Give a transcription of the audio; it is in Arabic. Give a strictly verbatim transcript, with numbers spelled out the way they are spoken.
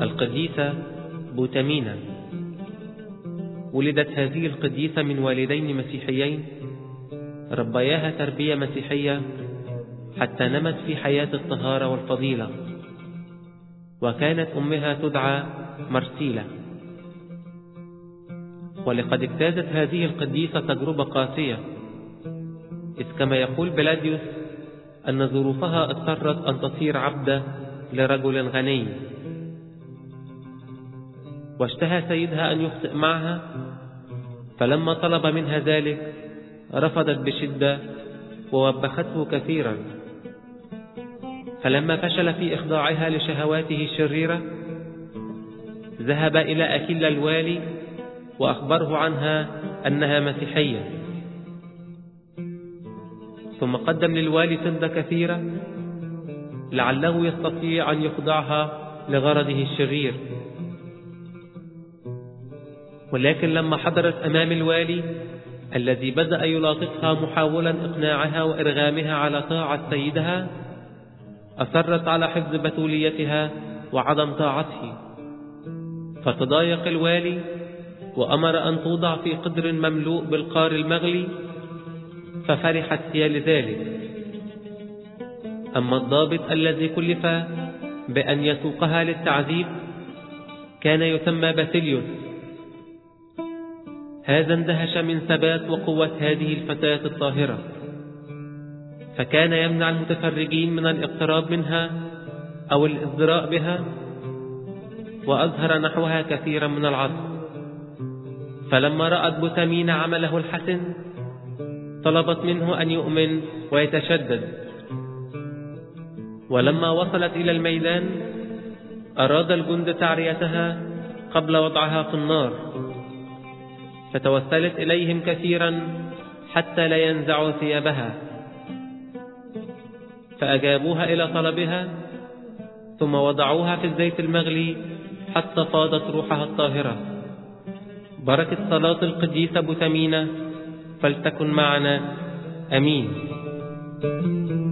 القديسة بوتامينا. ولدت هذه القديسة من والدين مسيحيين ربياها تربية مسيحية حتى نمت في حياة الطهارة والفضيلة، وكانت أمها تدعى مرسيلة. ولقد اجتازت هذه القديسة تجربة قاسية، إذ كما يقول بلاديوس أن ظروفها اضطرت أن تصير عبدة لرجل غني، واشتهى سيدها أن يخطئ معها، فلما طلب منها ذلك رفضت بشدة ووبخته كثيرا. فلما فشل في إخضاعها لشهواته الشريرة ذهب إلى أكيلا الوالي وأخبره عنها أنها مسيحية، ثم قدم للوالي فضة كثيرة لعله يستطيع أن يخضعها لغرضه الشرير. ولكن لما حضرت أمام الوالي الذي بدأ يلاطفها محاولا إقناعها وإرغامها على طاعة سيدها، أصرت على حفظ بتوليتها وعدم طاعته، فتضايق الوالي وأمر أن توضع في قدر مملوء بالقار المغلي، ففرحت هي لذلك. أما الضابط الذي كلف بأن يسوقها للتعذيب كان يسمى باسيليوس. هذا اندهش من ثبات وقوة هذه الفتاة الطاهرة، فكان يمنع المتفرجين من الاقتراب منها أو الازدراء بها، وأظهر نحوها كثيرا من العطف. فلما رأت بوتامينا عمله الحسن طلبت منه أن يؤمن ويتشدد. ولما وصلت إلى الميدان أراد الجند تعريتها قبل وضعها في النار، فتوسلت إليهم كثيرا حتى لا ينزعوا ثيابها، فأجابوها إلى طلبها، ثم وضعوها في الزيت المغلي حتى فاضت روحها الطاهرة. بركة صلاة القديسة بوتامينا فلتكن معنا، أمين.